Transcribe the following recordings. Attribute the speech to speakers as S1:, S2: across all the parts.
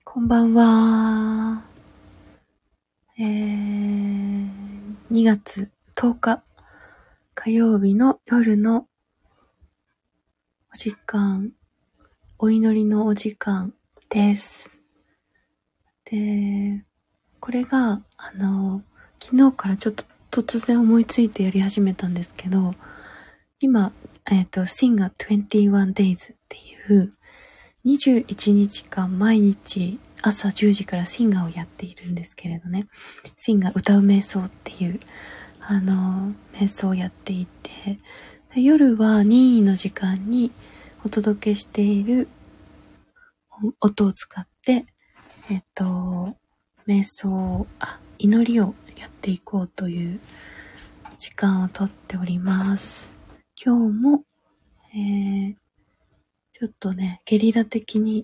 S1: こんばんは。2月10日火曜日の夜のお時間、お祈りのお時間です。で、これが昨日からちょっと突然思いついてやり始めたんですけど、今Sing a 21 Days っていう21日間毎日朝10時からシンガーをやっているんですけれどね。シンガー歌う瞑想っていう瞑想をやっていて、夜は任意の時間にお届けしている音を使って瞑想、祈りをやっていこうという時間をとっております。今日も、ちょっとね、ゲリラ的に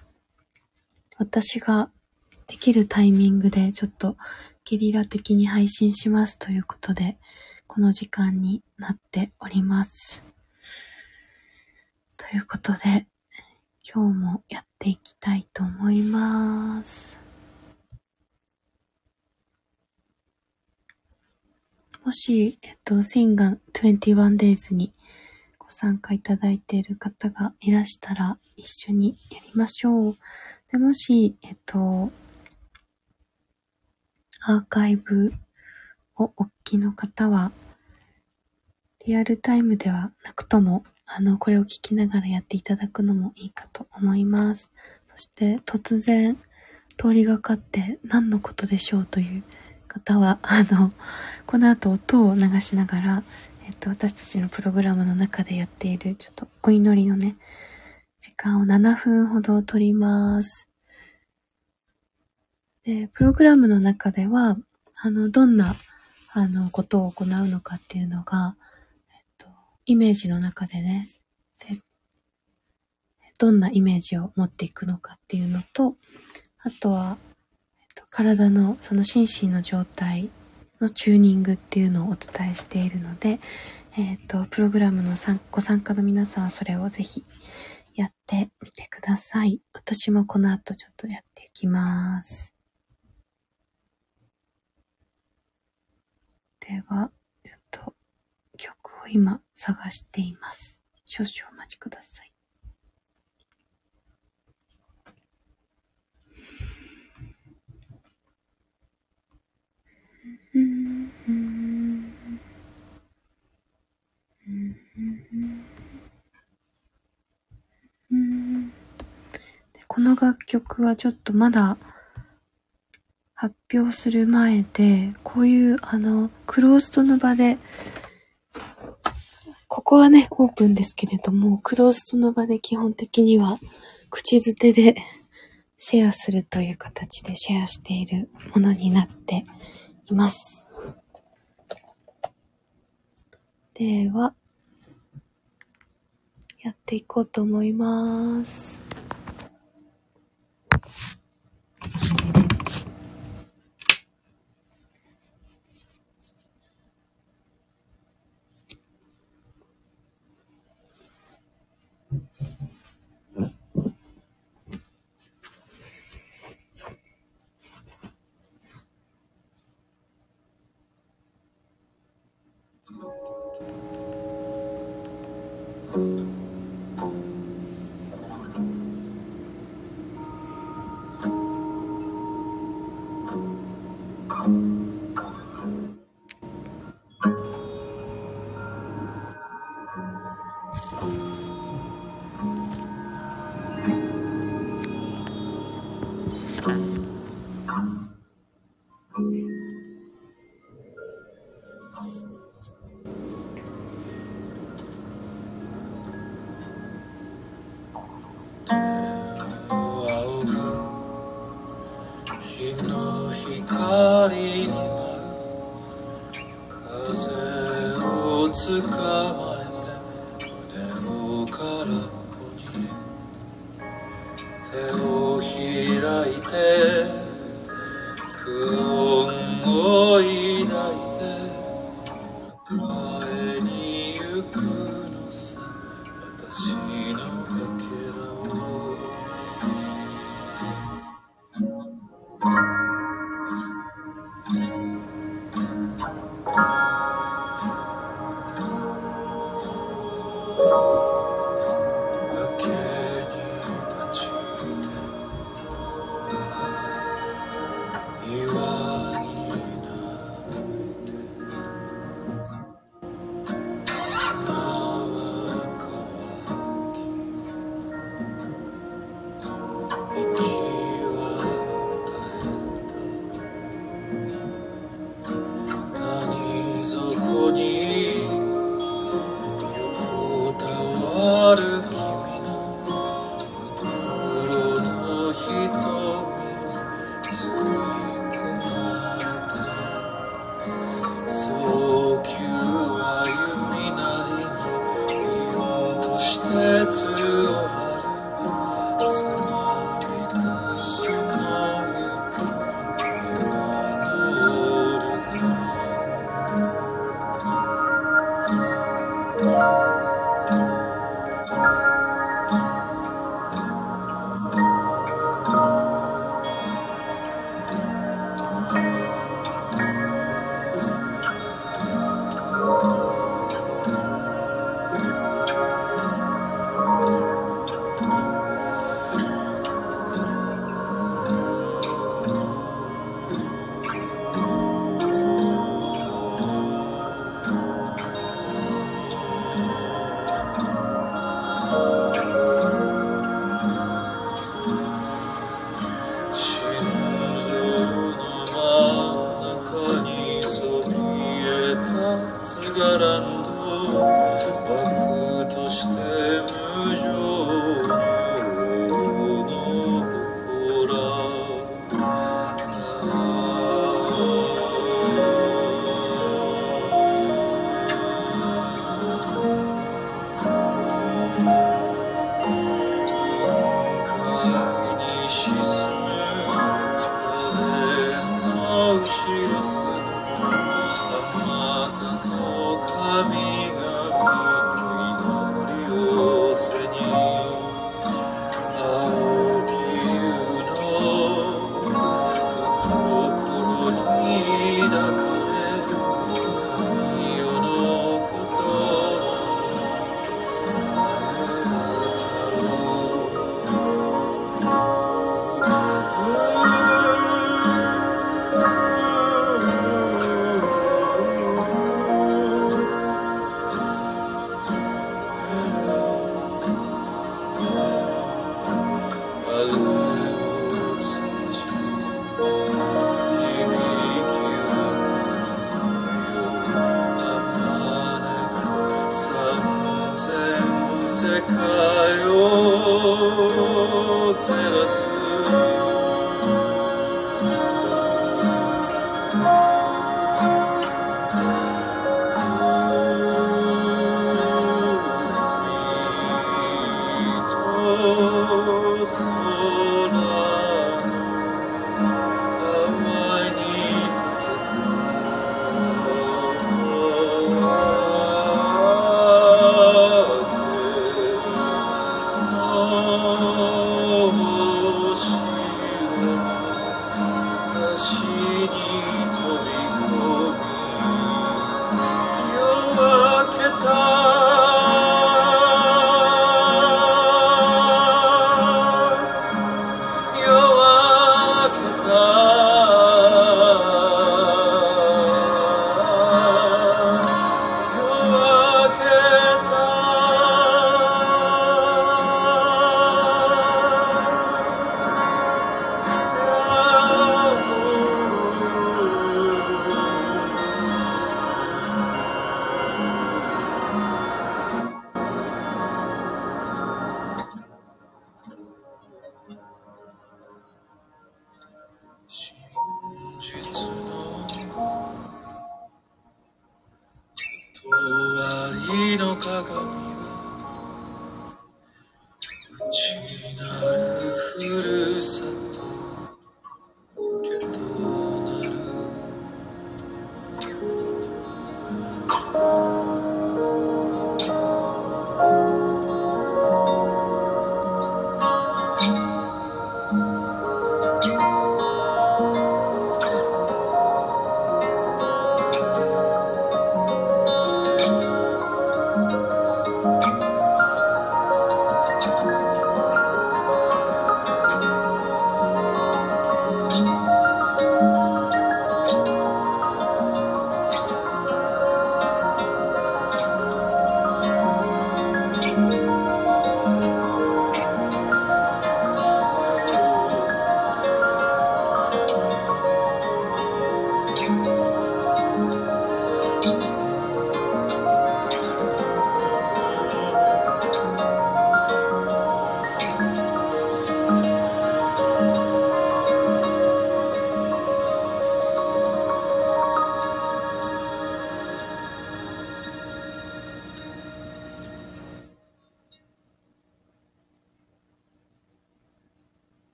S1: 私ができるタイミングでちょっとゲリラ的に配信しますということで、この時間になっております。ということで、今日もやっていきたいと思います。もし、Sing 21 Days にご参加いただいている方がいらしたら一緒にやりましょう。でもし、アーカイブをお聞きの方は、リアルタイムではなくとも、これを聞きながらやっていただくのもいいかと思います。そして、突然、通りがかって何のことでしょうという方は、この後音を流しながら、私たちのプログラムの中でやっている、ちょっとお祈りのね、時間を7分ほど取ります。で、プログラムの中では、どんな、ことを行うのかっていうのが、イメージの中でね、で、どんなイメージを持っていくのかっていうのと、あとは、体のその心身の状態のチューニングっていうのをお伝えしているので、プログラムのご参加の皆さんはそれをぜひやってみてください。私もこの後ちょっとやっていきます。では、ちょっと曲を今探しています。少々お待ちください。でこの楽曲はちょっとまだ発表する前で、こういうクローズドの場で、ここはね、オープンですけれども、クローズドの場で基本的には口づてでシェアするという形でシェアしているものになっています。では、やっていこうと思います。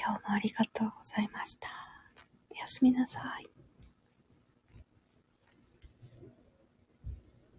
S1: 今日もありがとうございました。おやすみなさい。